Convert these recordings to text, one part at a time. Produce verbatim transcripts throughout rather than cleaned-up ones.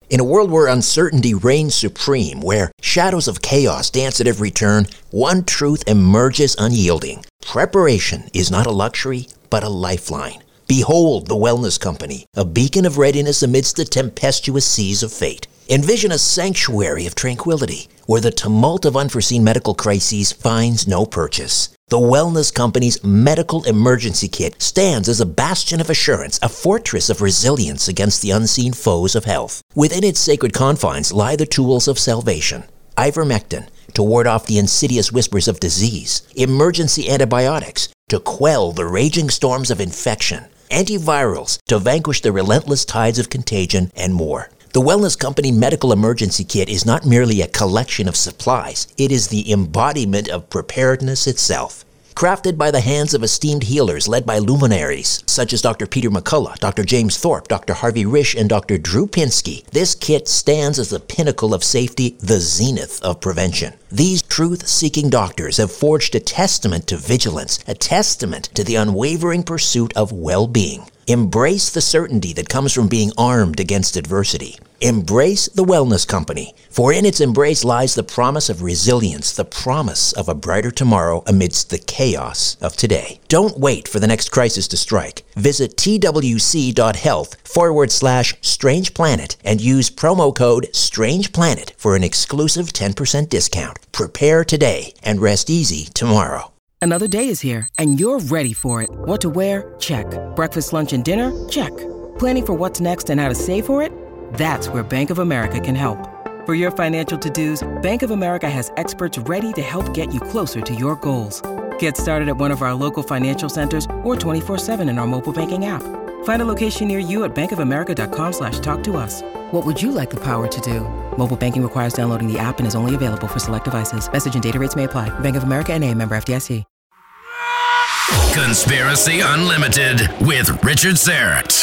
In a world where uncertainty reigns supreme, where shadows of chaos dance at every turn, one truth emerges unyielding. Preparation is not a luxury, but a lifeline. Behold the Wellness Company, a beacon of readiness amidst the tempestuous seas of fate. Envision a sanctuary of tranquility, where the tumult of unforeseen medical crises finds no purchase. The Wellness Company's Medical Emergency Kit stands as a bastion of assurance, a fortress of resilience against the unseen foes of health. Within its sacred confines lie the tools of salvation. Ivermectin, to ward off the insidious whispers of disease. Emergency antibiotics, to quell the raging storms of infection. Antivirals, to vanquish the relentless tides of contagion, and more. The Wellness Company Medical Emergency Kit is not merely a collection of supplies. It is the embodiment of preparedness itself. Crafted by the hands of esteemed healers led by luminaries such as Doctor Peter McCullough, Doctor James Thorpe, Doctor Harvey Risch, and Doctor Drew Pinsky, this kit stands as the pinnacle of safety, the zenith of prevention. These truth-seeking doctors have forged a testament to vigilance, a testament to the unwavering pursuit of well-being. Embrace the certainty that comes from being armed against adversity. Embrace the Wellness Company, for in its embrace lies the promise of resilience, the promise of a brighter tomorrow amidst the chaos of today. Don't wait for the next crisis to strike. Visit twc.health forward slash Strange Planet and use promo code Strange Planet for an exclusive ten percent discount. Prepare today and rest easy tomorrow. Another day is here, and you're ready for it. What to wear? Check. Breakfast, lunch, and dinner? Check. Planning for what's next and how to save for it? That's where Bank of America can help. For your financial to-dos, Bank of America has experts ready to help get you closer to your goals. Get started at one of our local financial centers or twenty-four seven in our mobile banking app. Find a location near you at bankofamerica.com slash talk to us. What would you like the power to do? Mobile banking requires downloading the app and is only available for select devices. Message and data rates may apply. Bank of America N A, member F D I C. Conspiracy Unlimited with Richard Syrett.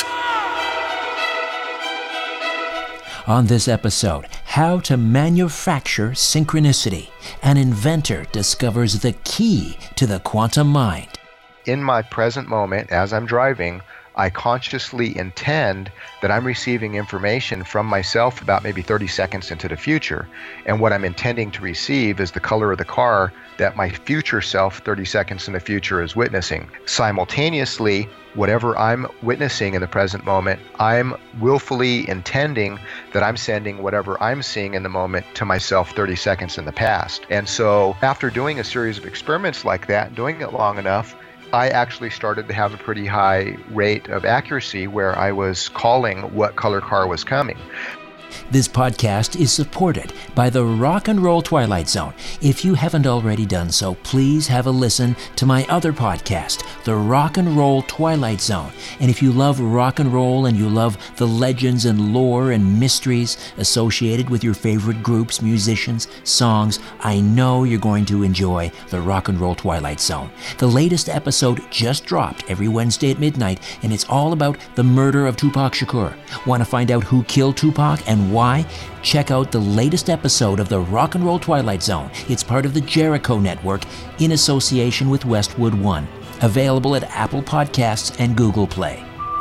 On this episode, how to manufacture synchronicity. An inventor discovers the key to the quantum mind. In my present moment, as I'm driving, I consciously intend that I'm receiving information from myself about maybe thirty seconds into the future. And what I'm intending to receive is the color of the car that my future self thirty seconds in the future is witnessing. Simultaneously, whatever I'm witnessing in the present moment, I'm willfully intending that I'm sending whatever I'm seeing in the moment to myself thirty seconds in the past. And so after doing a series of experiments like that, doing it long enough, I actually started to have a pretty high rate of accuracy where I was calling what color car was coming. This podcast is supported by the Rock and Roll Twilight Zone. If you haven't already done so, please have a listen to my other podcast, the Rock and Roll Twilight Zone. And if you love rock and roll and you love the legends and lore and mysteries associated with your favorite groups, musicians, songs, I know you're going to enjoy the Rock and Roll Twilight Zone. The latest episode just dropped every Wednesday at midnight, and it's all about the murder of Tupac Shakur. Want to find out who killed Tupac and why? Check out the latest episode of the Rock and Roll Twilight Zone. It's part of the Jericho Network in association with Westwood One. Available at Apple Podcasts and Google Play.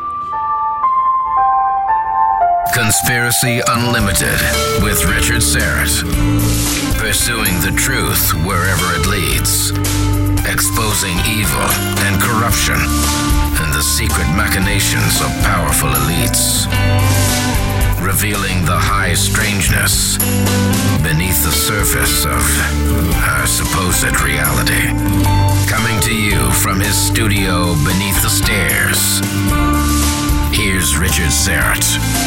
Conspiracy Unlimited with Richard Syrett. Pursuing the truth wherever it leads. Exposing evil and corruption and the secret machinations of powerful elites. Revealing the high strangeness beneath the surface of our supposed reality. Coming to you from his studio beneath the stairs, here's Richard Syrett.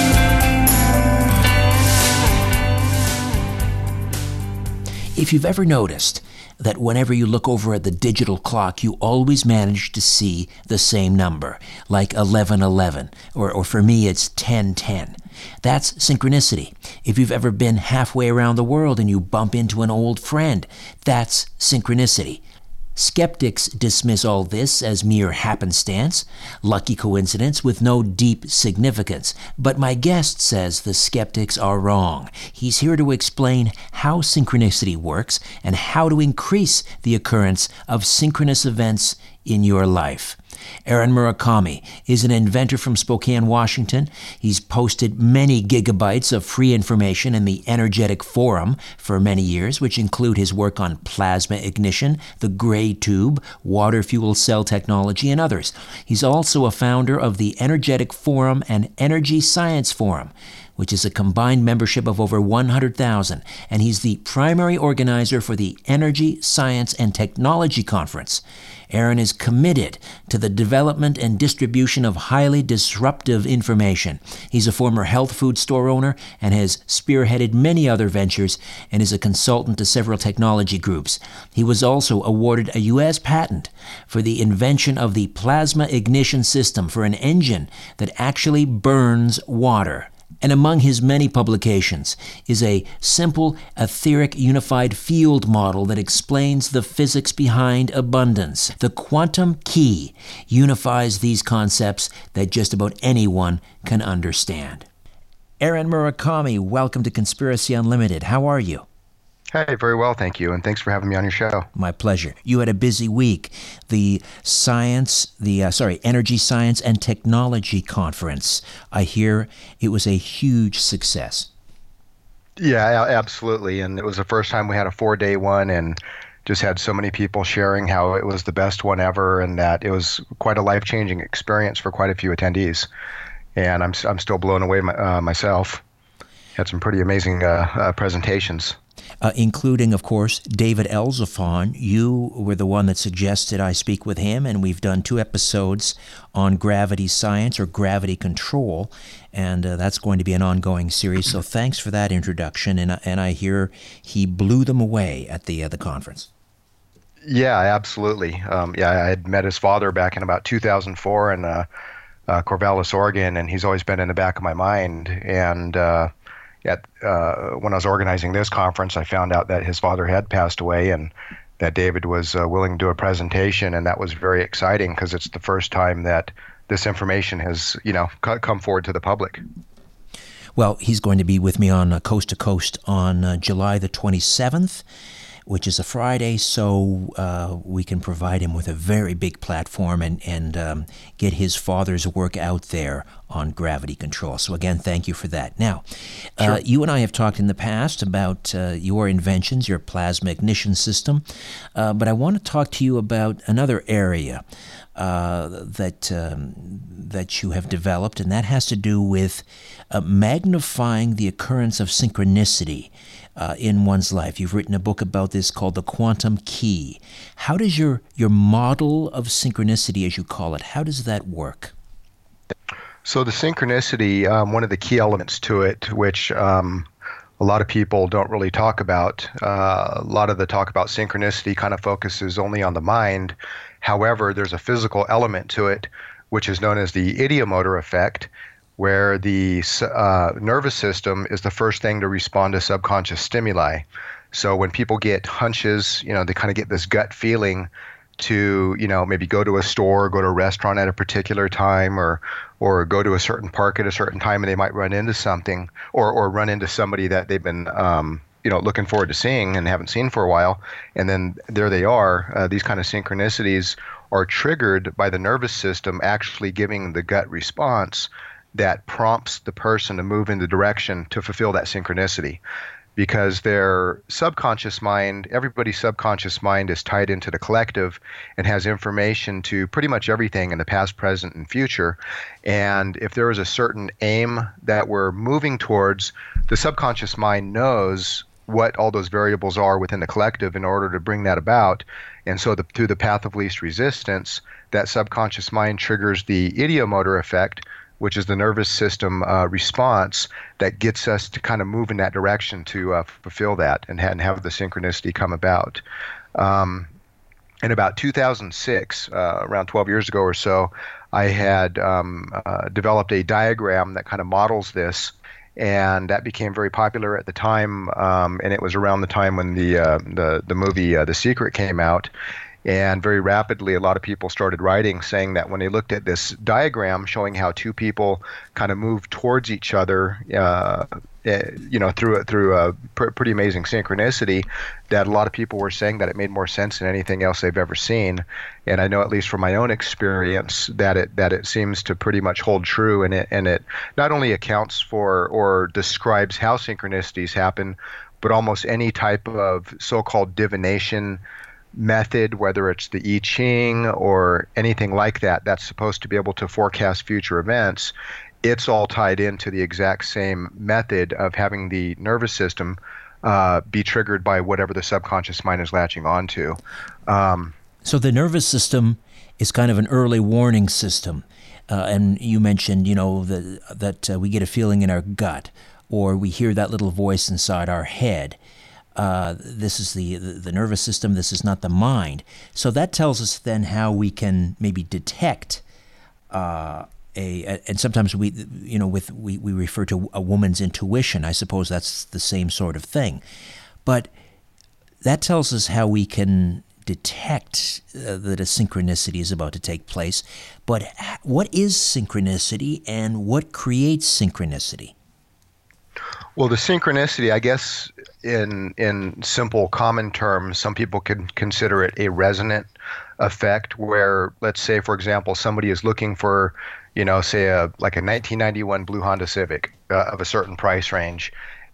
If you've ever noticed that whenever you look over at the digital clock, you always manage to see the same number, like eleven eleven, or, or for me it's ten ten. That's synchronicity. If you've ever been halfway around the world and you bump into an old friend, that's synchronicity. Skeptics dismiss all this as mere happenstance, lucky coincidence with no deep significance. But my guest says the skeptics are wrong. He's here to explain how synchronicity works and how to increase the occurrence of synchronous events in your life. Aaron Murakami is an inventor from Spokane, Washington. He's posted many gigabytes of free information in the Energetic Forum for many years, which include his work on plasma ignition, the gray tube, water fuel cell technology, and others. He's also a founder of the Energetic Forum and Energy Science Forum, which is a combined membership of over one hundred thousand, and he's the primary organizer for the Energy, Science, and Technology Conference. Aaron is committed to the development and distribution of highly disruptive information. He's a former health food store owner and has spearheaded many other ventures and is a consultant to several technology groups. He was also awarded a U S patent for the invention of the plasma ignition system for an engine that actually burns water. And among his many publications is a simple etheric unified field model that explains the physics behind abundance. The quantum key unifies these concepts that just about anyone can understand. Aaron Murakami, welcome to Conspiracy Unlimited. How are you? Hey, very well, thank you, and thanks for having me on your show. My pleasure. You had a busy week. The science, the uh, sorry, Energy Science and Technology Conference. I hear it was a huge success. Yeah, absolutely, and it was the first time we had a four-day one, and just had so many people sharing how it was the best one ever, and that it was quite a life-changing experience for quite a few attendees. And I'm I'm still blown away my, uh, myself. Had some pretty amazing uh, uh, presentations. Uh, including, of course, David Elzafon. You were the one that suggested I speak with him, and we've done two episodes on gravity science or gravity control, and uh, that's going to be an ongoing series. So thanks for that introduction, and and I hear he blew them away at the uh, the conference. Yeah, absolutely. Um, yeah, I had met his father back in about two thousand four in uh, uh, Corvallis, Oregon, and he's always been in the back of my mind. And uh, At, uh, when I was organizing this conference, I found out that his father had passed away and that David was uh, willing to do a presentation, and that was very exciting because it's the first time that this information has, you know, c- come forward to the public. Well, he's going to be with me on uh, Coast to Coast on uh, July the twenty-seventh, which is a Friday, so uh, we can provide him with a very big platform and, and um, get his father's work out there on gravity control. So again, thank you for that. Now, Sure. uh, you and I have talked in the past about uh, your inventions, your plasma ignition system, uh, but I want to talk to you about another area uh, that um, that you have developed, and that has to do with uh, magnifying the occurrence of synchronicity Uh, in one's life. You've written a book about this called The Quantum Key. How does your your model of synchronicity, as you call it, how does that work? So the synchronicity, um, one of the key elements to it, which um, a lot of people don't really talk about, uh, a lot of the talk about synchronicity kind of focuses only on the mind. However, there's a physical element to it, which is known as the ideomotor effect, where the uh, nervous system is the first thing to respond to subconscious stimuli. So when people get hunches, you know, they kind of get this gut feeling to, you know, maybe go to a store, go to a restaurant at a particular time, or or go to a certain park at a certain time, and they might run into something, or or run into somebody that they've been, um, you know, looking forward to seeing and haven't seen for a while, and then there they are. Uh, these kind of synchronicities are triggered by the nervous system actually giving the gut response that prompts the person to move in the direction to fulfill that synchronicity. Because their subconscious mind, everybody's subconscious mind is tied into the collective and has information to pretty much everything in the past, present, and future. And if there is a certain aim that we're moving towards, the subconscious mind knows what all those variables are within the collective in order to bring that about. And so the, through the path of least resistance, that subconscious mind triggers the ideomotor effect, which is the nervous system uh, response that gets us to kind of move in that direction to uh, fulfill that and, ha- and have the synchronicity come about. Um, in about two thousand six, uh, around twelve years ago or so, I had um, uh, developed a diagram that kind of models this, and that became very popular at the time, um, and it was around the time when the uh, the, the movie uh, The Secret came out. And very rapidly, a lot of people started writing saying that when they looked at this diagram showing how two people kind of move towards each other, uh, you know, through through a pr- pretty amazing synchronicity, that a lot of people were saying that it made more sense than anything else they've ever seen. And I know, at least from my own experience, that it that it seems to pretty much hold true. And it and it not only accounts for or describes how synchronicities happen, but almost any type of so-called divination method, whether it's the I Ching or anything like that, that's supposed to be able to forecast future events. It's all tied into the exact same method of having the nervous system uh, be triggered by whatever the subconscious mind is latching onto. Um, so the nervous system is kind of an early warning system. Uh, and you mentioned, you know, the, that uh, we get a feeling in our gut, or we hear that little voice inside our head. Uh, this is the, the the nervous system. This is not the mind. So that tells us then how we can maybe detect uh, a, a. And sometimes we, you know, with we, we refer to a woman's intuition. I suppose that's the same sort of thing. But that tells us how we can detect uh, that a synchronicity is about to take place. But what is synchronicity, and what creates synchronicity? Well, the synchronicity, I guess, in in simple common terms, some people can consider it a resonant effect where, let's say, for example, somebody is looking for, you know, say a like a nineteen ninety-one blue Honda Civic uh, of a certain price range,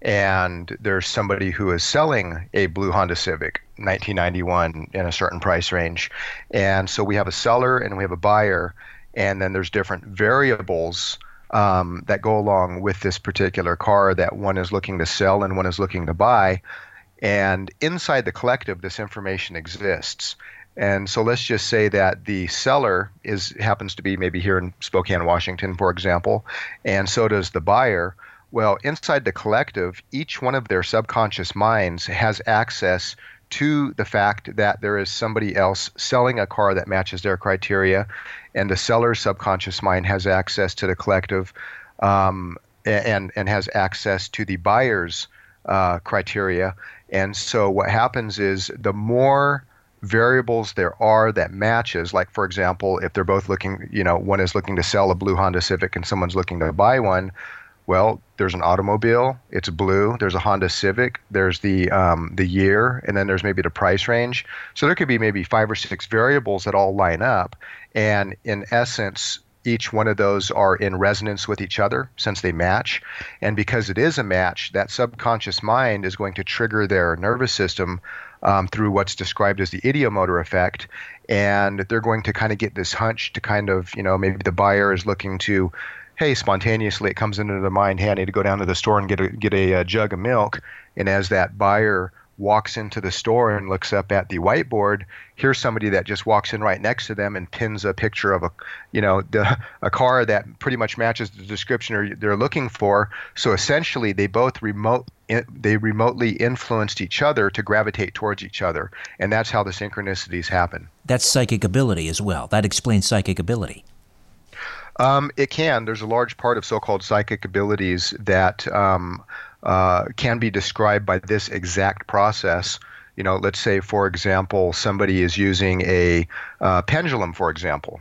and there's somebody who is selling a blue Honda Civic nineteen ninety-one in a certain price range. And so we have a seller and we have a buyer, and then there's different variables Um, that go along with this particular car that one is looking to sell and one is looking to buy. And inside the collective, this information exists. And so let's just say that the seller is happens to be maybe here in Spokane, Washington, for example, and so does the buyer. Well, inside the collective, each one of their subconscious minds has access to the fact that there is somebody else selling a car that matches their criteria, and the seller's subconscious mind has access to the collective um, and, and has access to the buyer's uh, criteria. And so what happens is the more variables there are that matches, like, for example, if they're both looking, you know, one is looking to sell a blue Honda Civic and someone's looking to buy one, well, there's an automobile, it's blue, there's a Honda Civic, there's the um, the year, and then there's maybe the price range. So there could be maybe five or six variables that all line up. And in essence, each one of those are in resonance with each other since they match. And because it is a match, that subconscious mind is going to trigger their nervous system um, through what's described as the ideomotor effect. And they're going to kind of get this hunch to kind of, you know, maybe the buyer is looking to, hey, spontaneously it comes into the mind, hey, I need to go down to the store and get a get a, a jug of milk. And as that buyer walks into the store and looks up at the whiteboard, here's somebody that just walks in right next to them and pins a picture of a, you know, the, a car that pretty much matches the description they're looking for. So essentially, they both remote they remotely influenced each other to gravitate towards each other, and that's how the synchronicities happen. That's psychic ability as well. That explains psychic ability. Um, it can. There's a large part of so-called psychic abilities that um, uh, can be described by this exact process. You know, let's say, for example, somebody is using a uh, pendulum, for example.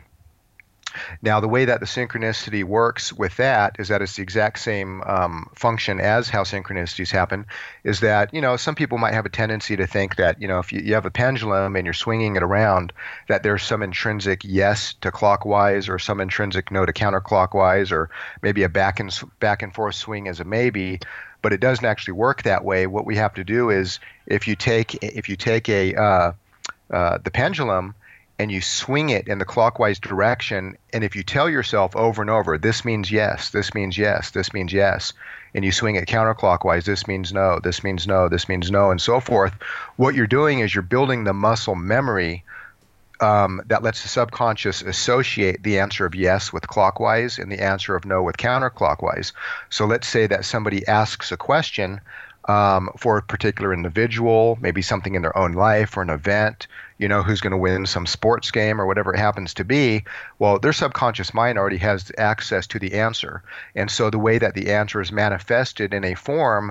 Now, the way that the synchronicity works with that is that it's the exact same um, function as how synchronicities happen, is that, you know, some people might have a tendency to think that, you know, if you, you have a pendulum and you're swinging it around, that there's some intrinsic yes to clockwise or some intrinsic no to counterclockwise, or maybe a back and back and forth swing as a maybe. But it doesn't actually work that way. What we have to do is if you take if you take a uh, uh, the pendulum and you swing it in the clockwise direction, and if you tell yourself over and over, this means yes, this means yes, this means yes, and you swing it counterclockwise, this means no, this means no, this means no, and so forth, what you're doing is you're building the muscle memory um, that lets the subconscious associate the answer of yes with clockwise and the answer of no with counterclockwise. So let's say that somebody asks a question Um, for a particular individual, maybe something in their own life or an event, you know, who's going to win some sports game or whatever it happens to be. Well, their subconscious mind already has access to the answer. And so the way that the answer is manifested in a form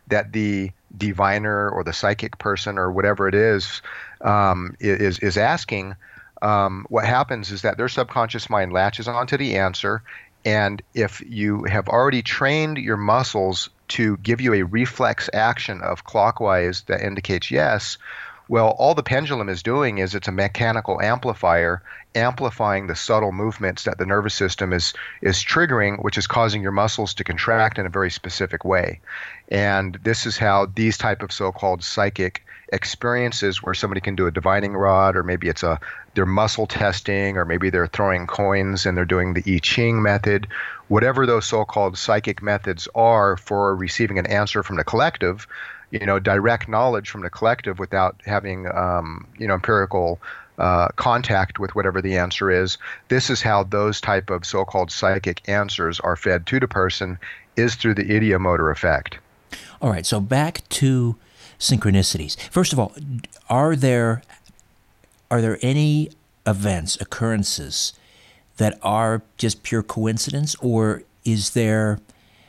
that the diviner or the psychic person or whatever it is um, is is asking, um, what happens is that their subconscious mind latches onto the answer, and if you have already trained your muscles to give you a reflex action of clockwise that indicates yes, well, all the pendulum is doing is it's a mechanical amplifier amplifying the subtle movements that the nervous system is is triggering, which is causing your muscles to contract in a very specific way. And this is how these type of so-called psychic experiences, where somebody can do a divining rod, or maybe it's a they're muscle testing, or maybe they're throwing coins and they're doing the I Ching method, whatever those so-called psychic methods are for receiving an answer from the collective, you know, direct knowledge from the collective without having, um, you know, empirical uh, contact with whatever the answer is. This is how those type of so-called psychic answers are fed to the person, is through the ideomotor effect. All right, so back to synchronicities. First of all, are there are there any events, occurrences that are just pure coincidence, or is there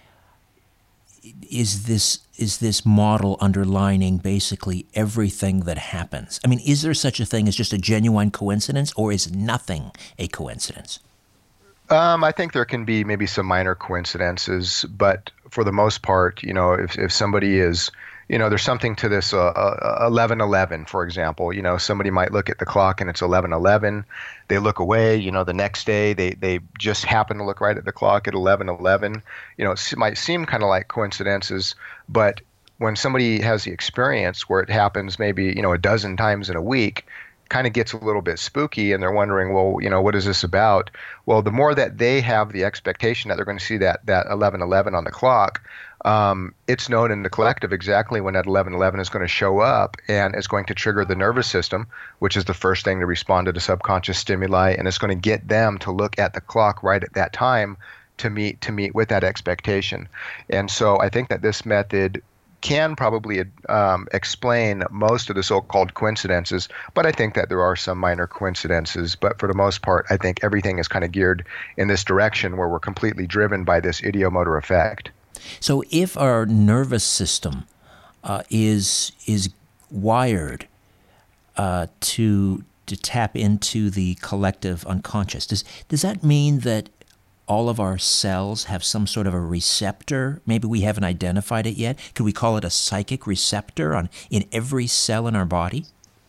is this is this model underlining basically everything that happens? I mean, is there such a thing as just a genuine coincidence, or is nothing a coincidence? Um, I think there can be maybe some minor coincidences, but for the most part, you know, if if somebody is, you know, there's something to this uh, uh, eleven eleven, for example. You know, somebody might look at the clock and it's eleven eleven. They look away, you know, the next day they, they just happen to look right at the clock at eleven eleven. You know, it might seem kind of like coincidences, but when somebody has the experience where it happens maybe, you know, a dozen times in a week, kind of gets a little bit spooky, and they're wondering, well, you know, what is this about? Well, the more that they have the expectation that they're going to see that that eleven eleven on the clock, um, it's known in the collective exactly when that eleven eleven is going to show up, and it's going to trigger the nervous system, which is the first thing to respond to the subconscious stimuli, and it's going to get them to look at the clock right at that time to meet to meet with that expectation. And so I think that this method can probably um, explain most of the so-called coincidences, but I think that there are some minor coincidences. But for the most part, I think everything is kind of geared in this direction where we're completely driven by this ideomotor effect. So if our nervous system uh, is is wired uh, to to tap into the collective unconscious, does does that mean that all of our cells have some sort of a receptor? Maybe we haven't identified it yet. Could we call it a psychic receptor on in every cell in our body?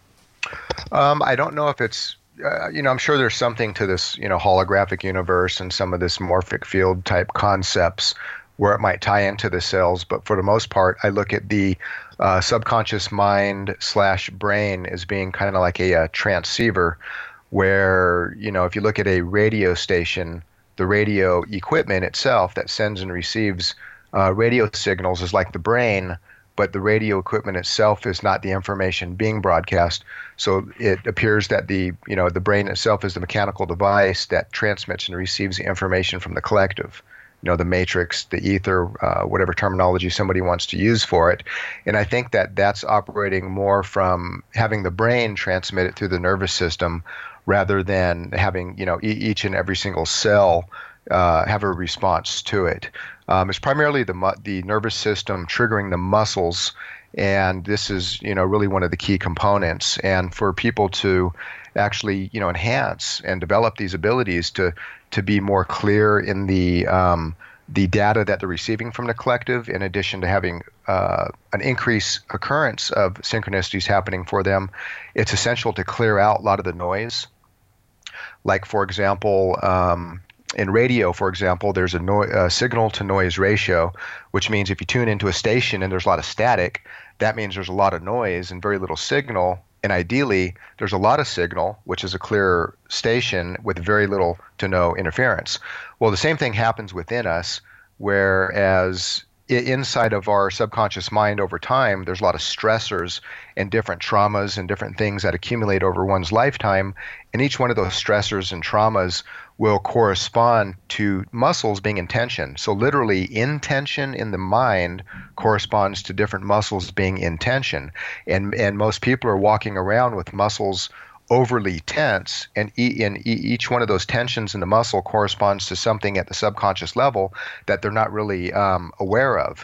Um, I don't know if it's, uh, you know, I'm sure there's something to this, you know, holographic universe and some of this morphic field type concepts where it might tie into the cells. But for the most part, I look at the uh, subconscious mind slash brain as being kind of like a, a transceiver where, you know, if you look at a radio station, the radio equipment itself that sends and receives uh, radio signals is like the brain, but the radio equipment itself is not the information being broadcast. So it appears that the you know the brain itself is the mechanical device that transmits and receives the information from the collective. You know, the matrix, the ether, uh, whatever terminology somebody wants to use for it. And I think that that's operating more from having the brain transmit it through the nervous system rather than having, you know, e- each and every single cell uh, have a response to it. Um, it's primarily the mu- the nervous system triggering the muscles, and this is, you know, really one of the key components. And for people to actually, you know, enhance and develop these abilities to to be more clear in the um, the data that they're receiving from the collective, in addition to having uh, an increased occurrence of synchronicities happening for them, it's essential to clear out a lot of the noise. Like, for example, um, in radio, for example, there's a, no- a signal-to-noise ratio, which means if you tune into a station and there's a lot of static, that means there's a lot of noise and very little signal. And ideally, there's a lot of signal, which is a clear station with very little to no interference. Well, the same thing happens within us, whereas inside of our subconscious mind over time, there's a lot of stressors and different traumas and different things that accumulate over one's lifetime. And each one of those stressors and traumas will correspond to muscles being in tension. So literally, intention in the mind corresponds to different muscles being in tension. And and most people are walking around with muscles overly tense, and e- in e- each one of those tensions in the muscle corresponds to something at the subconscious level that they're not really um, aware of.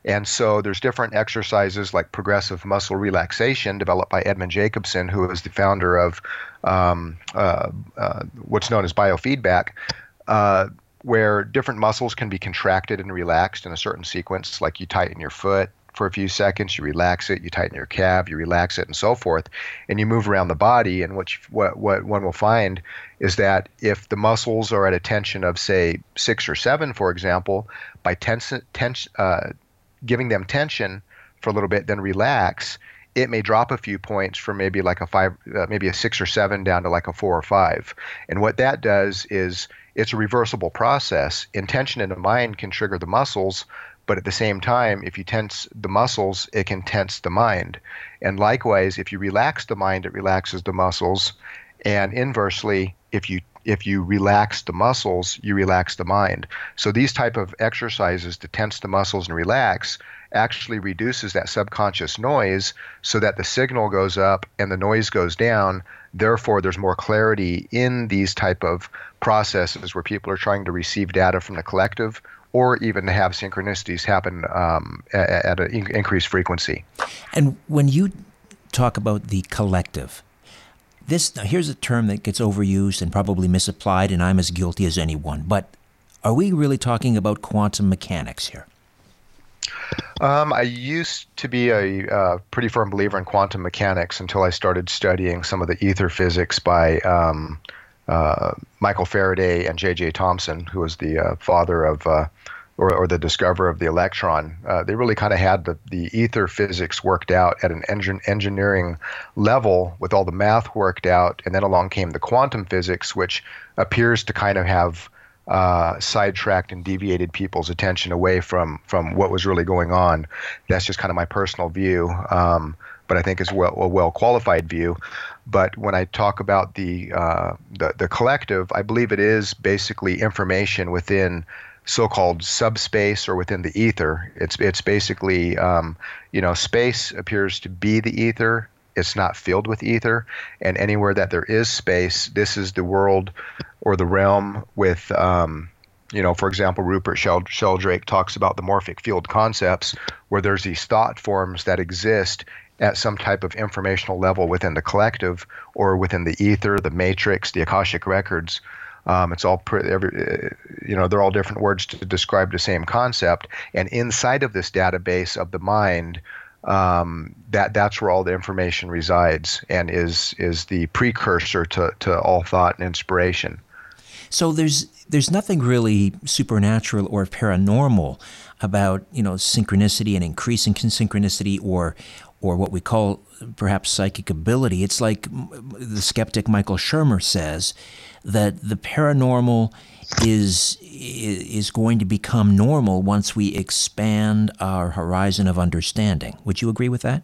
And so there's different exercises like progressive muscle relaxation developed by Edmund Jacobson, who is the founder of um, uh, uh, what's known as biofeedback, uh, where different muscles can be contracted and relaxed in a certain sequence, like you tighten your foot for a few seconds, you relax it, you tighten your calf, you relax it, and so forth, and you move around the body. And what you, what what one will find is that if the muscles are at a tension of, say, six or seven, for example, by tens, tens, uh, giving them tension for a little bit, then relax, it may drop a few points from maybe like a five, uh, maybe a six or seven down to like a four or five. And what that does is it's a reversible process. Intention in the mind can trigger the muscles, but at the same time, if you tense the muscles, it can tense the mind. And likewise, if you relax the mind, it relaxes the muscles. And inversely, if you if you relax the muscles, you relax the mind. So these type of exercises to tense the muscles and relax actually reduces that subconscious noise so that the signal goes up and the noise goes down. Therefore, there's more clarity in these type of processes where people are trying to receive data from the collective, or even to have synchronicities happen um, at, at an in- increased frequency. And when you talk about the collective, this now here's a term that gets overused and probably misapplied, and I'm as guilty as anyone. But are we really talking about quantum mechanics here? Um, I used to be a uh, pretty firm believer in quantum mechanics until I started studying some of the ether physics by um, uh, Michael Faraday and J J Thomson, who was the uh, father of uh, or, or the discoverer of the electron. Uh, they really kind of had the, the ether physics worked out at an engin- engineering level with all the math worked out, and then along came the quantum physics, which appears to kind of have uh, sidetracked and deviated people's attention away from, from what was really going on. That's just kind of my personal view, um, but I think it's well, a well-qualified view. But when I talk about the, uh, the the collective, I believe it is basically information within so-called subspace or within the ether. It's it's basically, um, you know, space appears to be the ether. It's not filled with ether. And anywhere that there is space, this is the world or the realm with, um, you know, for example, Rupert Shel- Sheldrake talks about the morphic field concepts, where there's these thought forms that exist at some type of informational level within the collective or within the ether, the matrix, the Akashic records. Um, it's all, pre- every, you know, they're all different words to describe the same concept. And inside of this database of the mind, um, that that's where all the information resides and is is the precursor to, to all thought and inspiration. So there's there's nothing really supernatural or paranormal about, you know, synchronicity and increasing synchronicity or or what we call perhaps psychic ability. It's like the skeptic Michael Shermer says that the paranormal is is going to become normal once we expand our horizon of understanding. Would you agree with that?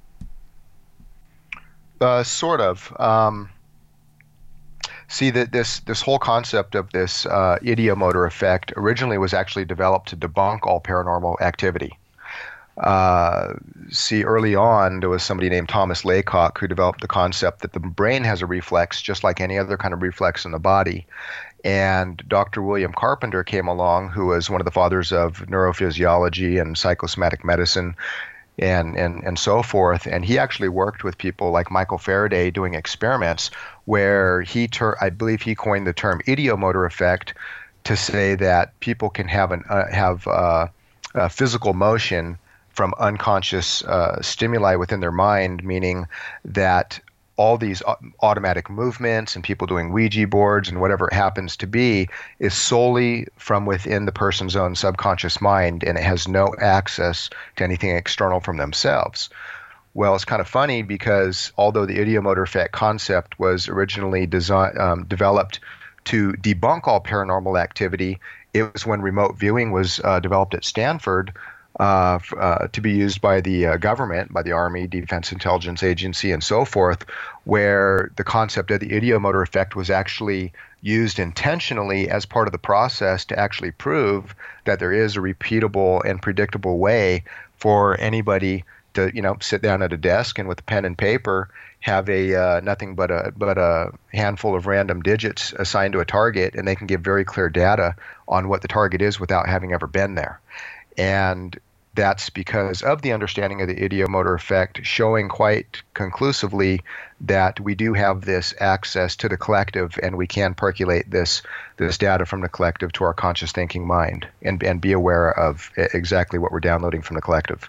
Uh, sort of. Um, see, that this this whole concept of this uh, ideomotor effect originally was actually developed to debunk all paranormal activity. Uh, see, early on, there was somebody named Thomas Laycock who developed the concept that the brain has a reflex just like any other kind of reflex in the body. And Doctor William Carpenter came along, who was one of the fathers of neurophysiology and psychosomatic medicine and, and, and so forth. And he actually worked with people like Michael Faraday doing experiments where he, ter- I believe he coined the term ideomotor effect to say that people can have, an, uh, have uh, uh, physical motion from unconscious uh, stimuli within their mind, meaning that all these automatic movements and people doing Ouija boards and whatever it happens to be is solely from within the person's own subconscious mind, and it has no access to anything external from themselves. Well, it's kind of funny because although the ideomotor effect concept was originally design, um, developed to debunk all paranormal activity, it was when remote viewing was uh, developed at Stanford Uh, uh, to be used by the uh, government, by the Army, Defense Intelligence Agency, and so forth, where the concept of the ideomotor effect was actually used intentionally as part of the process to actually prove that there is a repeatable and predictable way for anybody to, you know, sit down at a desk and with a pen and paper have a uh, nothing but a but a handful of random digits assigned to a target, and they can give very clear data on what the target is without having ever been there. And that's because of the understanding of the ideomotor effect, showing quite conclusively that we do have this access to the collective, and we can percolate this this data from the collective to our conscious thinking mind, and, and be aware of exactly what we're downloading from the collective.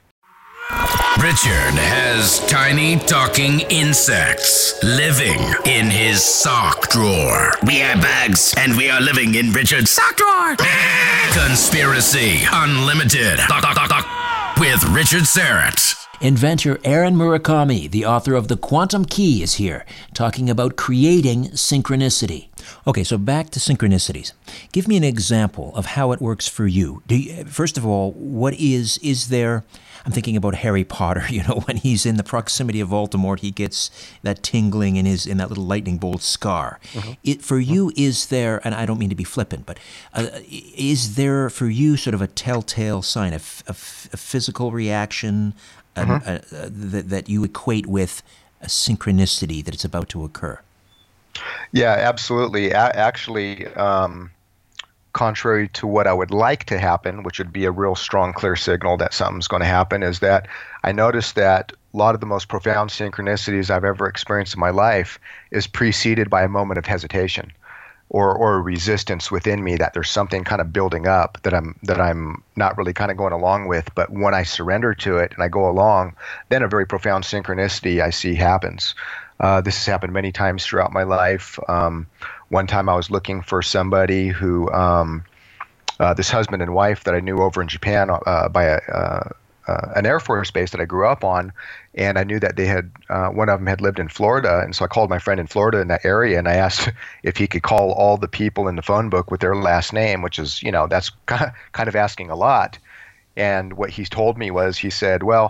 Richard has tiny talking insects living in his sock drawer. We are bugs, and we are living in Richard's sock drawer. Conspiracy Unlimited with Richard Syrett. Inventor Aaron Murakami, the author of The Quantum Key, is here, talking about creating synchronicity. Okay, so back to synchronicities. Give me an example of how it works for you. Do you first of all, what is, is there, I'm thinking about Harry Potter, you know, when he's in the proximity of Voldemort, he gets that tingling in his, in that little lightning bolt scar. Mm-hmm. It, for you, is there, and I don't mean to be flippant, but uh, is there for you sort of a telltale sign, a, f- a, f- a physical reaction, Um, uh, uh, that, that you equate with a synchronicity that it's about to occur? Yeah, absolutely. A- actually, um, contrary to what I would like to happen, which would be a real strong, clear signal that something's going to happen, is that I noticed that a lot of the most profound synchronicities I've ever experienced in my life is preceded by a moment of hesitation, or or resistance within me, that there's something kind of building up that I'm that I'm not really kind of going along with. But when I surrender to it and I go along, then a very profound synchronicity I see happens. Uh, this has happened many times throughout my life. Um, one time I was looking for somebody who, um, uh, this husband and wife that I knew over in Japan uh, by a uh, Uh, an Air Force base that I grew up on, and I knew that they had, uh, one of them had lived in Florida, and so I called my friend in Florida in that area, and I asked if he could call all the people in the phone book with their last name, which is, you know, that's kind of asking a lot. And what he told me was, he said, well,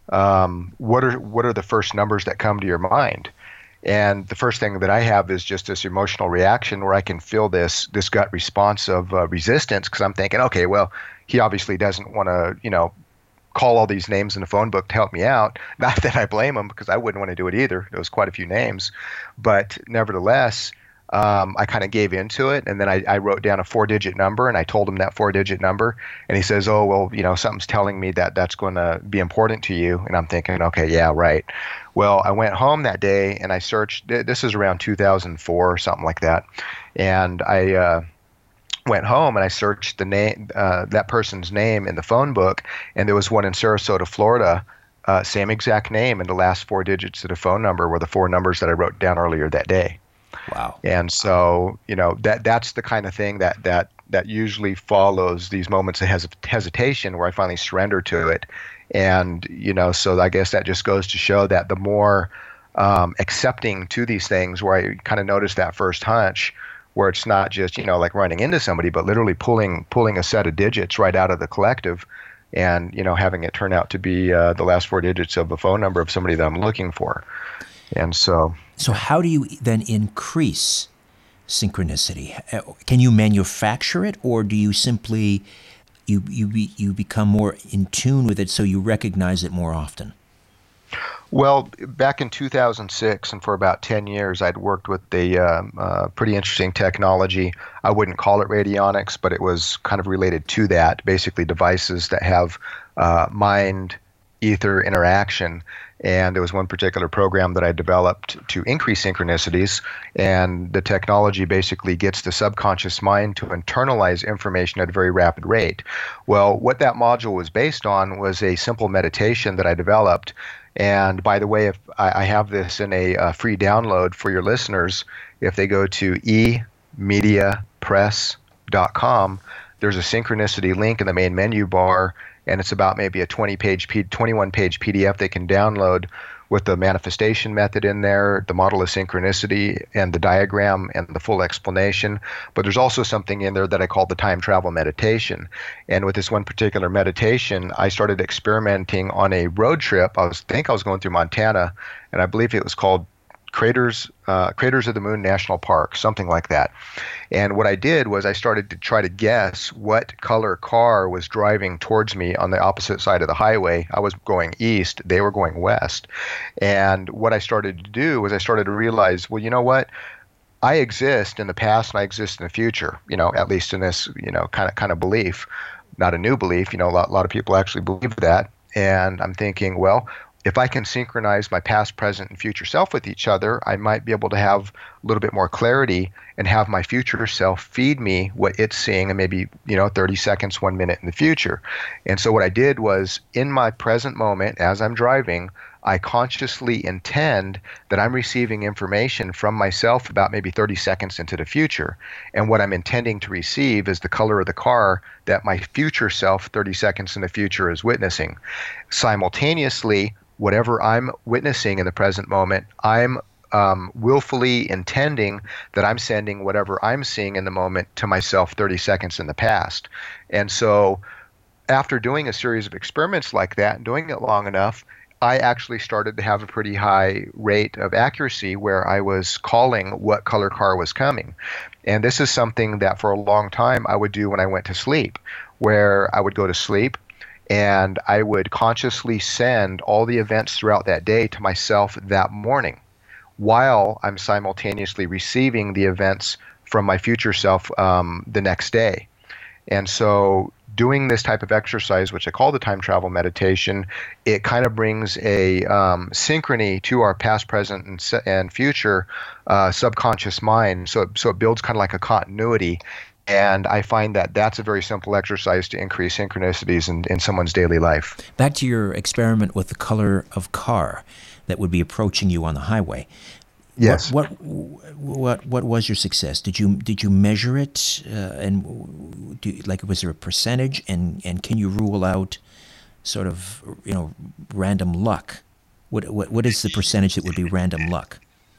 um, what are what are the first numbers that come to your mind? And the first thing that I have is just this emotional reaction where I can feel this this gut response of uh, resistance, because I'm thinking, okay, well, he obviously doesn't want to, you know, call all these names in the phone book to help me out. Not that I blame him, because I wouldn't want to do it either. There was quite a few names. But nevertheless, um, I kind of gave into it, and then I, I wrote down a four-digit number, and I told him that four-digit number. And he says, oh, well, you know, something's telling me that that's going to be important to you. And I'm thinking, okay, yeah, right. Well, I went home that day, and I searched. This is around two thousand four or something like that. And I uh, went home and I searched the name, uh, that person's name in the phone book, and there was one in Sarasota, Florida, uh, same exact name, and the last four digits of the phone number were the four numbers that I wrote down earlier that day. Wow. And so, you know, that that's the kind of thing that that that usually follows these moments of hes- hesitation where I finally surrender to it. And, you know, so I guess that just goes to show that the more um, accepting to these things, where I kind of notice that first hunch, where it's not just, you know, like running into somebody, but literally pulling pulling a set of digits right out of the collective, and, you know, having it turn out to be uh, the last four digits of a phone number of somebody that I'm looking for. And so... So how do you then increase synchronicity? Can you manufacture it, or do you simply, you you be, you become more in tune with it so you recognize it more often? Well, back in two thousand six, and for about ten years, I'd worked with a uh, uh, pretty interesting technology. I wouldn't call it radionics, but it was kind of related to that, basically devices that have uh, mind-ether interaction. And there was one particular program that I developed to increase synchronicities, and the technology basically gets the subconscious mind to internalize information at a very rapid rate. Well, what that module was based on was a simple meditation that I developed. And by the way, if I, I have this in a uh, free download for your listeners, if they go to e media press dot com, there's a synchronicity link in the main menu bar, and it's about maybe a twenty-page, twenty-one-page P D F they can download with the manifestation method in there, the model of synchronicity, and the diagram, and the full explanation. But there's also something in there that I call the time travel meditation. And with this one particular meditation, I started experimenting on a road trip. I was think I was going through Montana, and I believe it was called Craters uh, Craters of the Moon National Park, something like that. And what I did was I started to try to guess what color car was driving towards me on the opposite side of the highway. I was going east, they were going west. And what I started to do was I started to realize, well, you know what? I exist in the past and I exist in the future, you know, at least in this, you know, kind of kind of belief. not a new belief. You know, a lot, a lot of people actually believe that. And I'm thinking, well, if I can synchronize my past, present, and future self with each other, I might be able to have a little bit more clarity and have my future self feed me what it's seeing in maybe, you know, thirty seconds, one minute in the future. And so what I did was, in my present moment, as I'm driving, I consciously intend that I'm receiving information from myself about maybe thirty seconds into the future. And what I'm intending to receive is the color of the car that my future self thirty seconds in the future is witnessing. Simultaneously, whatever I'm witnessing in the present moment, I'm um, willfully intending that I'm sending whatever I'm seeing in the moment to myself thirty seconds in the past. And so after doing a series of experiments like that and doing it long enough, I actually started to have a pretty high rate of accuracy where I was calling what color car was coming. And this is something that for a long time I would do when I went to sleep, where I would go to sleep and I would consciously send all the events throughout that day to myself that morning, while I'm simultaneously receiving the events from my future self um, the next day. And so doing this type of exercise, which I call the time travel meditation, it kind of brings a um, synchrony to our past, present, and, se- and future uh, subconscious mind. So, it- so it builds kind of like a continuity. And I find that that's a very simple exercise to increase synchronicities in, in someone's daily life. Back to your experiment with the color of car that would be approaching you on the highway. Yes. What what what, what was your success? Did you did you measure it? Uh, and do, like, was there a percentage? And, and can you rule out sort of, you know, random luck? What what what is the percentage that would be random luck?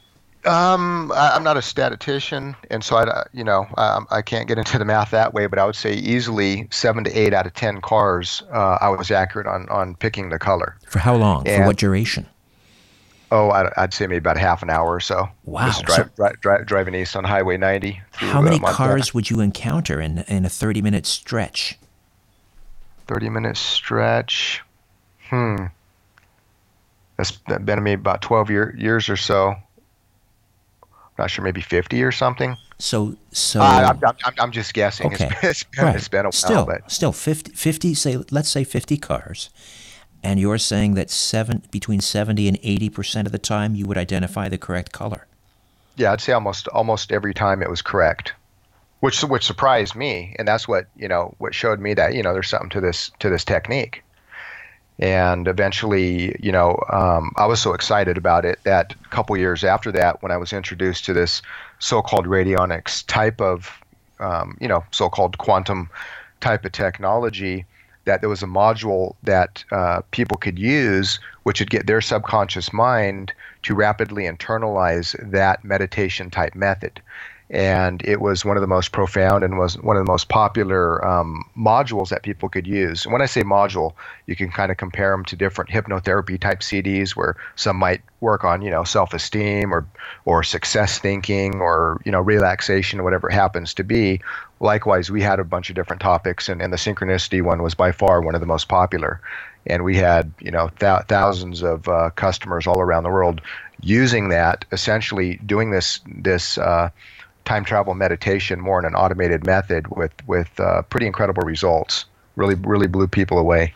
Um, I, I'm not a statistician, and so I, you know, I, I can't get into the math that way. But I would say easily seven to eight out of ten cars, uh, I was accurate on on picking the color. For how long? And, For what duration? Oh, I'd, I'd say maybe about half an hour or so. Wow. Just drive, So- dri- dri- driving east on Highway ninety. Through, How many uh, Montana. cars would you encounter in in a thirty minute stretch? thirty minute stretch. Hmm. That's been to me about twelve year, years or so. Not sure, maybe fifty or something. So so. Uh, I'm, I'm, I'm just guessing. Okay. It's been, it's been, Right. it's been a while, still, but still fifty, fifty, say, let's say fifty cars, and you're saying that seven, between seventy and eighty percent of the time you would identify the correct color. yeah, I'd say almost almost every time it was correct, which which surprised me, and that's what you know what showed me that you know there's something to this to this technique. And eventually, you know, um, I was so excited about it that a couple years after that, when I was introduced to this so-called radionics type of, um, you know, so-called quantum type of technology, that there was a module that uh, people could use, which would get their subconscious mind to rapidly internalize that meditation type method. And it was one of the most profound and was one of the most popular um, modules that people could use. And when I say module, you can kind of compare them to different hypnotherapy type C Ds, where some might work on, you know, self-esteem or or success thinking or, you know, relaxation or whatever it happens to be. Likewise, we had a bunch of different topics, and, and the synchronicity one was by far one of the most popular. And we had, you know, th- thousands of uh, customers all around the world using that, essentially doing this this. Uh, time travel meditation more in an automated method with with uh, pretty incredible results. Really, really blew people away.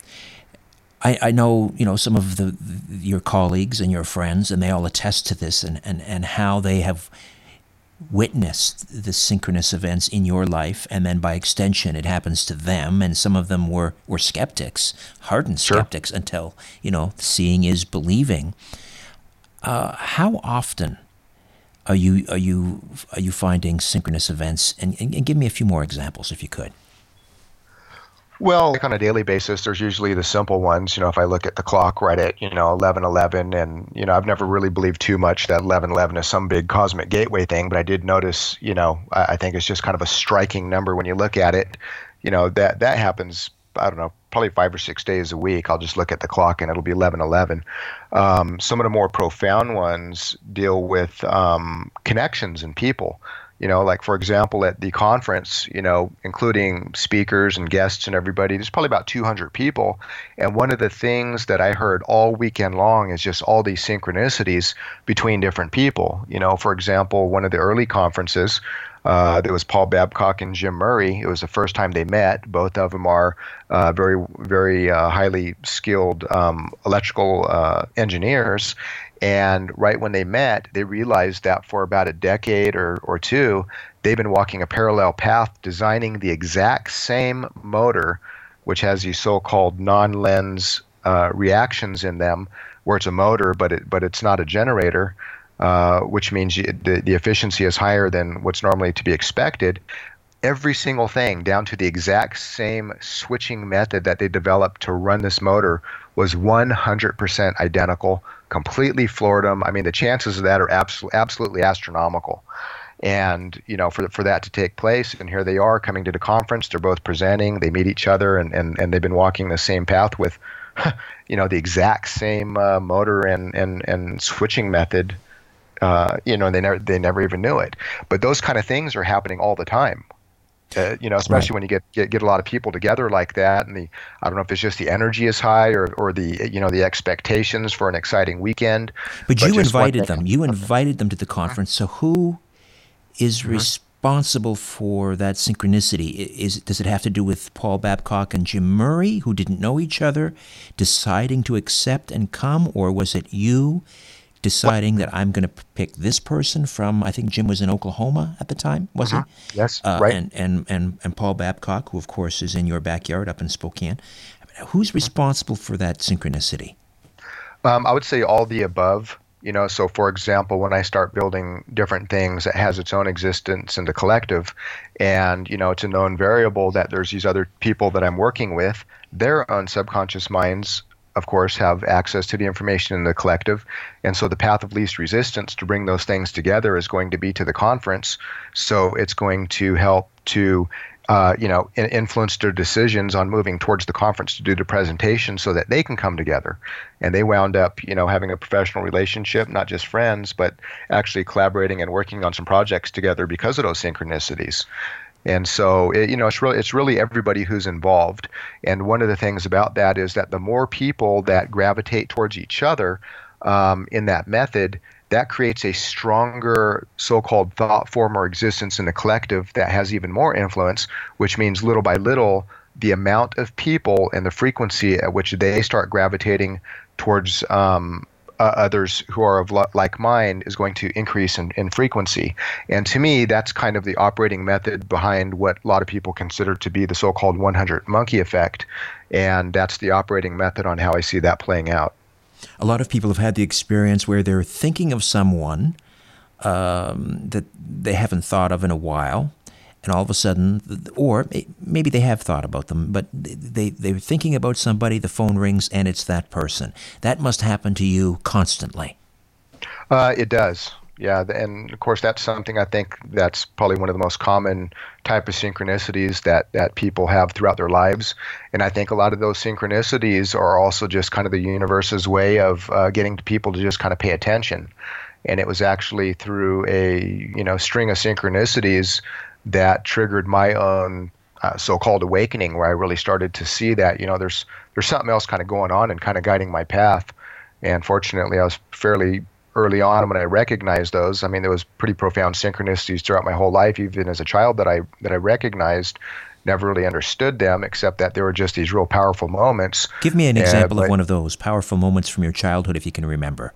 I, I know, you know, some of the, the your colleagues and your friends, and they all attest to this, and, and, and how they have witnessed the synchronous events in your life, and then by extension it happens to them. And some of them were, were skeptics, hardened Sure. skeptics, until, you know, seeing is believing. Uh, how often Are you are you are you finding synchronous events? And, and, and give me a few more examples, if you could. Well, like on a daily basis, there's usually the simple ones. You know, if I look at the clock right at, you know, eleven eleven, and, you know, I've never really believed too much that eleven eleven is some big cosmic gateway thing, but I did notice, you know, I, I think it's just kind of a striking number when you look at it. You know, that that happens, I don't know, probably five or six days a week. I'll just look at the clock and it'll be eleven eleven. Um, some of the more profound ones deal with um, connections and people. You know, like, for example, at the conference, you know, including speakers and guests and everybody, there's probably about two hundred people. And one of the things that I heard all weekend long is just all these synchronicities between different people. You know, for example, one of the early conferences, Uh, there was Paul Babcock and Jim Murray. It was the first time they met. Both of them are uh, very, very uh, highly skilled um, electrical uh, engineers. And right when they met, they realized that for about a decade or, or two, they've been walking a parallel path, designing the exact same motor, which has these so-called non-lens uh, reactions in them, where it's a motor, but it but it's not a generator, uh, which means you, the, the efficiency is higher than what's normally to be expected. Every single thing, down to the exact same switching method that they developed to run this motor, was one hundred percent identical, completely floored them. I mean, the chances of that are absolutely absolutely astronomical. And, you know, for for that to take place, and here they are coming to the conference, they're both presenting, they meet each other, and, and, and they've been walking the same path with, you know, the exact same uh, motor and, and, and switching method, uh, you know, and they never, they never even knew it. But those kind of things are happening all the time. Uh, you know, especially right. when you get, get get a lot of people together like that, and the I don't know if it's just the energy is high or or the you know the expectations for an exciting weekend. But, but you invited them. You invited them to the conference. So who is mm-hmm. responsible for that synchronicity? Is does it have to do with Paul Babcock and Jim Murray, who didn't know each other, deciding to accept and come, or was it you deciding that I'm going to pick this person from, I think Jim was in Oklahoma at the time, was uh-huh. he? Yes, uh, right. And, and, and, and Paul Babcock, who of course is in your backyard up in Spokane. Who's responsible for that synchronicity? Um, I would say all the above. You know, so for example, when I start building different things, it has its own existence in the collective. And, you know, it's a known variable that there's these other people that I'm working with, their own subconscious minds, of course, have access to the information in the collective. And so the path of least resistance to bring those things together is going to be to the conference. So it's going to help to, uh, you know, in- influence their decisions on moving towards the conference to do the presentation so that they can come together. And they wound up, you know, having a professional relationship, not just friends, but actually collaborating and working on some projects together because of those synchronicities. And so, it, you know, it's really it's really everybody who's involved. And one of the things about that is that the more people that gravitate towards each other um, in that method, that creates a stronger so-called thought form or existence in the collective that has even more influence, which means little by little, the amount of people and the frequency at which they start gravitating towards um, Uh, others who are of like mind is going to increase in, in frequency. And to me, that's kind of the operating method behind what a lot of people consider to be the so-called one hundred monkey effect. And that's the operating method on how I see that playing out. A lot of people have had the experience where they're thinking of someone um, that they haven't thought of in a while, and all of a sudden, or maybe they have thought about them, but they, they're thinking about somebody, the phone rings, and it's that person. That must happen to you constantly. Uh, it does, yeah. And, of course, that's something I think that's probably one of the most common type of synchronicities that, that people have throughout their lives. And I think a lot of those synchronicities are also just kind of the universe's way of uh, getting people to just kind of pay attention. And it was actually through a, you know, string of synchronicities that triggered my own uh, so-called awakening, where I really started to see that, you know, there's there's something else kind of going on and kind of guiding my path. And fortunately, I was fairly early on when I recognized those. I mean, there was pretty profound synchronicities throughout my whole life, even as a child, that I that I recognized. Never really understood them, except that they were just these real powerful moments. Give me an example uh, but, of one of those powerful moments from your childhood, if you can remember.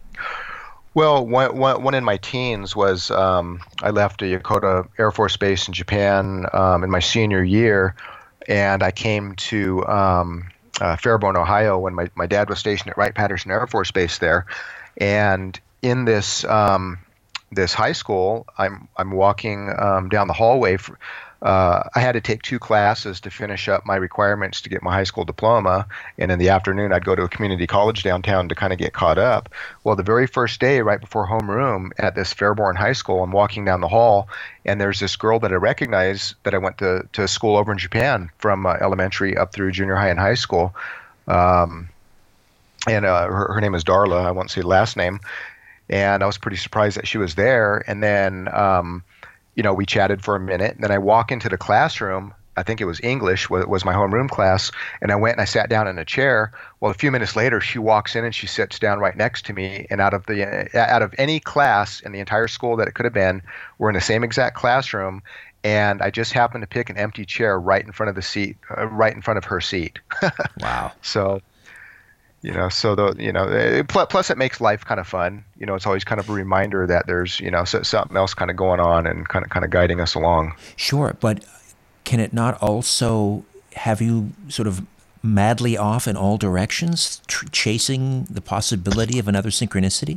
Well, one, one, one in my teens was um, I left a Yokota Air Force Base in Japan um, in my senior year, and I came to um, uh, Fairborn, Ohio, when my, my dad was stationed at Wright-Patterson Air Force Base there. And in this um, this high school, I'm I'm walking um, down the hallway. For, uh, I had to take two classes to finish up my requirements to get my high school diploma, and in the afternoon I'd go to a community college downtown to kind of get caught up. Well, the very first day, right before homeroom at this Fairborn High School, I'm walking down the hall, and there's this girl that I recognize that I went to, to school over in Japan from uh, elementary up through junior high and high school. Um, and uh, her, her name is Darla. I won't say the last name. And I was pretty surprised that she was there. And then, um, you know, we chatted for a minute. And then I walk into the classroom, I think it was English, was my homeroom class, and I went and I sat down in a chair. Well, a few minutes later, she walks in and she sits down right next to me. And out of the out of any class in the entire school that it could have been, we're in the same exact classroom, and I just happened to pick an empty chair right in front of the seat, uh, right in front of her seat. Wow. So, you know, so the you know, it, plus it makes life kind of fun. You know, it's always kind of a reminder that there's you know something else kind of going on and kind of kind of guiding us along. Sure, but can it not also have you sort of madly off in all directions, tr- chasing the possibility of another synchronicity?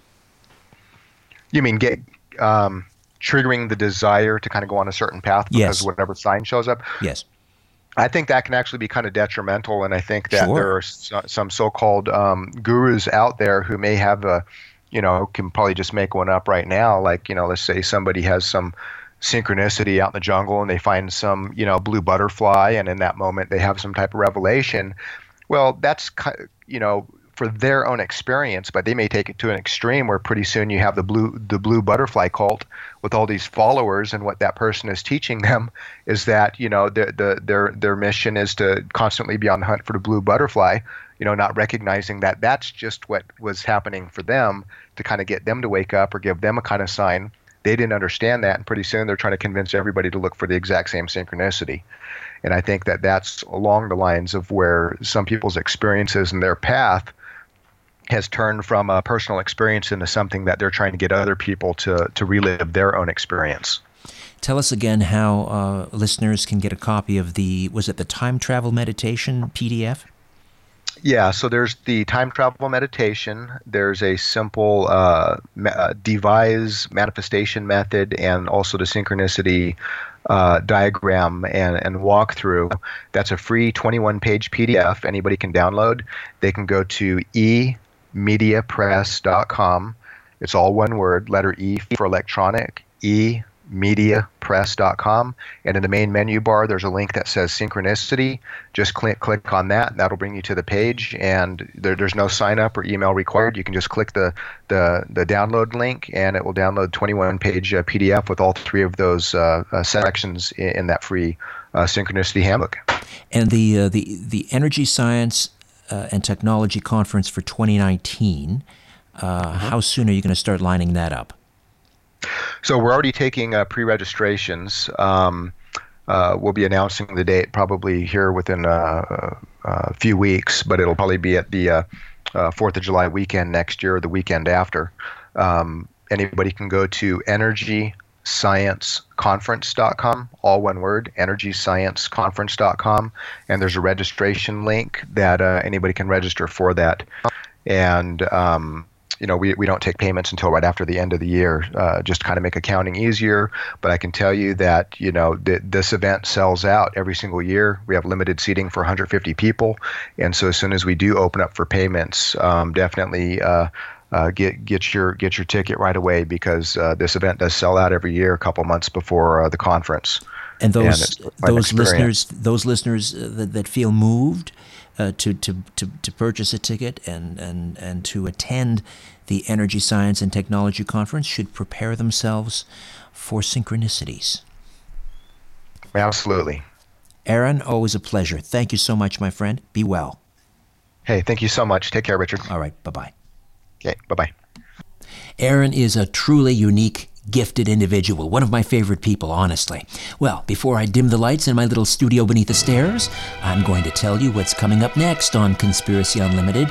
You mean get um, triggering the desire to kind of go on a certain path because Yes. whatever sign shows up? Yes. I think that can actually be kind of detrimental, and I think that Sure. there are so, some so-called um, gurus out there who may have a, you know, can probably just make one up right now. Like, you know, let's say somebody has some synchronicity out in the jungle and they find some, you know, blue butterfly, and in that moment they have some type of revelation. Well, that's, you know, for their own experience, but they may take it to an extreme where pretty soon you have the blue the blue butterfly cult with all these followers, and what that person is teaching them is that, you know, the, the, their their mission is to constantly be on the hunt for the blue butterfly, you know, not recognizing that that's just what was happening for them to kind of get them to wake up or give them a kind of sign. They didn't understand that, and pretty soon they're trying to convince everybody to look for the exact same synchronicity. And I think that that's along the lines of where some people's experiences and their path has turned from a personal experience into something that they're trying to get other people to, to relive their own experience. Tell us again how uh, listeners can get a copy of the, was it the Time Travel Meditation P D F? Yeah, so there's the time travel meditation. There's a simple uh, ma- devise manifestation method, and also the synchronicity uh, diagram and, and walkthrough. That's a free twenty-one page P D F anybody can download. They can go to e media press dot com. It's all one word, letter E for electronic, e media press dot com, and in the main menu bar there's a link that says synchronicity. Just click click on that, and that'll bring you to the page, and there, there's no sign up or email required. You can just click the the, the download link, and it will download twenty-one page uh, P D F with all three of those uh, uh, sections in, in that free uh, synchronicity handbook. And the uh, the the Energy Science uh, and Technology Conference for twenty nineteen, uh, mm-hmm. how soon are you going to start lining that up? So we're already taking uh, pre-registrations. Um, uh, we'll be announcing the date probably here within uh, a few weeks, but it'll probably be at the uh, uh, fourth of July weekend next year or the weekend after. Um, anybody can go to energy science conference dot com, all one word, energy science conference dot com, and there's a registration link that uh, anybody can register for that. And um, you know, we, we don't take payments until right after the end of the year, uh, just to kind of make accounting easier. But I can tell you that, you know, th- this event sells out every single year. We have limited seating for one hundred fifty people. And so as soon as we do open up for payments, um, definitely uh, uh, get get your get your ticket right away, because uh, this event does sell out every year a couple months before uh, the conference. And those and those listeners, those listeners uh, that, that feel moved Uh, to, to, to, to purchase a ticket and, and, and to attend the Energy Science and Technology Conference should prepare themselves for synchronicities. Absolutely. Aaron, always a pleasure. Thank you so much, my friend. Be well. Hey, thank you so much. Take care, Richard. All right, bye-bye. Okay, bye-bye. Aaron is a truly unique, gifted individual, one of my favorite people, honestly. Well, before I dim the lights in my little studio beneath the stairs, I'm going to tell you what's coming up next on Conspiracy Unlimited.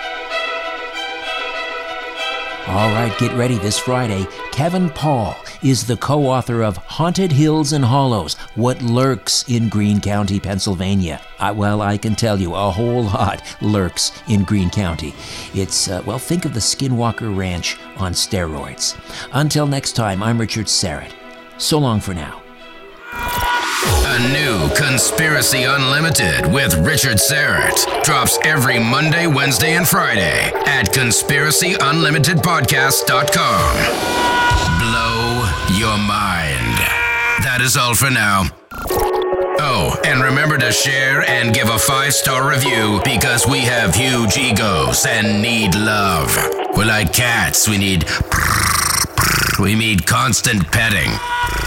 All right, get ready. This Friday, Kevin Paul is the co-author of Haunted Hills and Hollows, What Lurks in Greene County, Pennsylvania. I, well, I can tell you, a whole lot lurks in Greene County. It's, uh, well, think of the Skinwalker Ranch on steroids. Until next time, I'm Richard Syrett. So long for now. A new Conspiracy Unlimited with Richard Syrett drops every Monday, Wednesday, and Friday at conspiracy unlimited podcast dot com. Blow your mind. That is all for now. Oh, and remember to share and give a five-star review, because we have huge egos and need love. We're like cats. We need... We need constant petting.